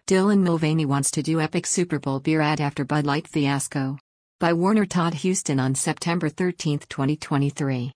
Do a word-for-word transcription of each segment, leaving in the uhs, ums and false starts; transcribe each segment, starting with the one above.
Dylan Mulvaney wants to do epic Super Bowl beer ad after Bud Light fiasco. By Warner Todd Houston on September thirteenth, twenty twenty-three.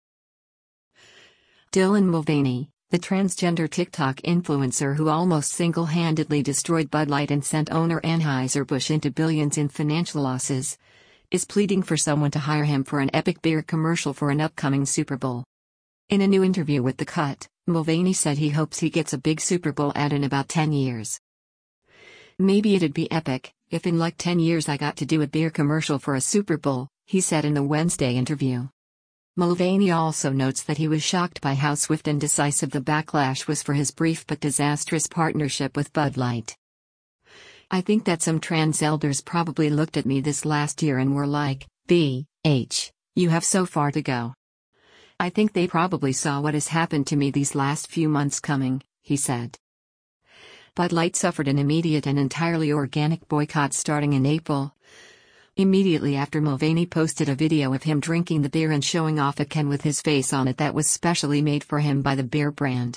Dylan Mulvaney, the transgender TikTok influencer who almost single-handedly destroyed Bud Light and sent owner Anheuser-Busch into billions in financial losses, is pleading for someone to hire him for an epic beer commercial for an upcoming Super Bowl. In a new interview with The Cut, Mulvaney said he hopes he gets a big Super Bowl ad in about ten years. "Maybe it'd be epic, if in like ten years I got to do a beer commercial for a Super Bowl," he said in the Wednesday interview. Mulvaney also notes that he was shocked by how swift and decisive the backlash was for his brief but disastrous partnership with Bud Light. "I think that some trans elders probably looked at me this last year and were like, B H, you have so far to go. I think they probably saw what has happened to me these last few months coming," he said. Bud Light suffered an immediate and entirely organic boycott starting in April. Immediately after Mulvaney posted a video of him drinking the beer and showing off a can with his face on it that was specially made for him by the beer brand.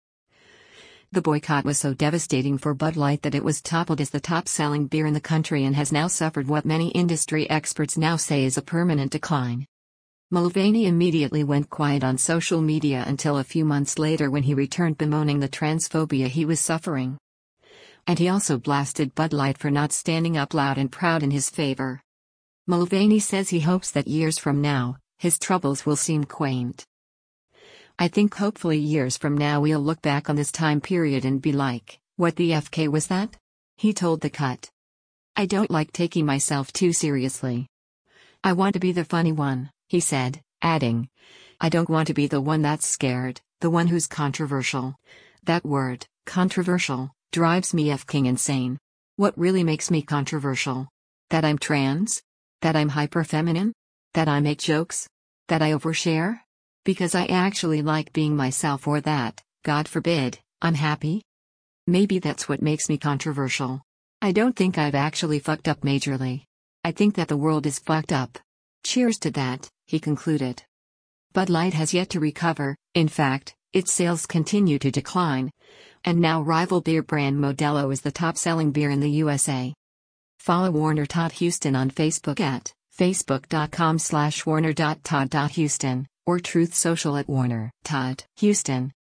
The boycott was so devastating for Bud Light that it was toppled as the top-selling beer in the country and has now suffered what many industry experts now say is a permanent decline. Mulvaney immediately went quiet on social media until a few months later when he returned bemoaning the transphobia he was suffering. And he also blasted Bud Light for not standing up loud and proud in his favor. Mulvaney says he hopes that years from now, his troubles will seem quaint. "I think hopefully years from now we'll look back on this time period and be like, what the F K was that?" he told The Cut. "I don't like taking myself too seriously. I want to be the funny one," he said, adding, "I don't want to be the one that's scared, the one who's controversial. That word, controversial, drives me f***ing insane. What really makes me controversial? That I'm trans? That I'm hyper-feminine? That I make jokes? That I overshare? Because I actually like being myself, or that, God forbid, I'm happy? Maybe that's what makes me controversial. I don't think I've actually fucked up majorly. I think that the world is fucked up. Cheers to that," he concluded. Bud Light has yet to recover. In fact, its sales continue to decline. And now rival beer brand Modelo is the top-selling beer in the U S A. Follow Warner Todd Houston on Facebook at facebook.com slash warner.todd.houston or Truth Social at Warner Todd Houston.